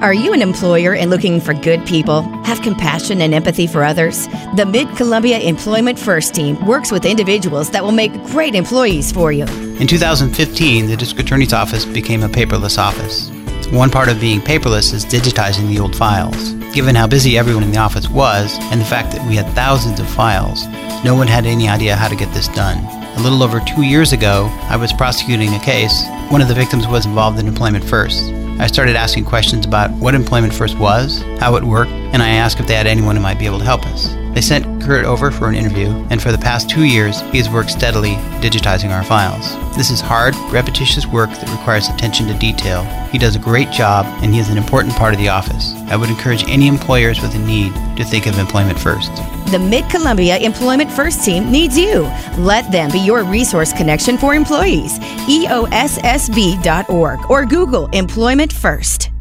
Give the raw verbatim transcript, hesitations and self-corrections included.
Are you an employer and looking for good people? Have compassion and empathy for others? The Mid-Columbia Employment First team works with individuals that will make great employees for you. In two thousand fifteen, the District Attorney's Office became a paperless office. One part of being paperless is digitizing the old files. Given how busy everyone in the office was, and the fact that we had thousands of files, no one had any idea how to get this done. A little over two years ago, I was prosecuting a case. One of the victims was involved in Employment First. I started asking questions about what Employment First was, how it worked, and I asked if they had anyone who might be able to help us. They sent Kurt over for an interview, and for the past two years, he has worked steadily digitizing our files. This is hard, repetitious work that requires attention to detail. He does a great job, and he is an important part of the office. I would encourage any employers with a need to think of Employment First. The Mid-Columbia Employment First team needs you. Let them be your resource connection for employees. E O S S B dot org or Google Employment First.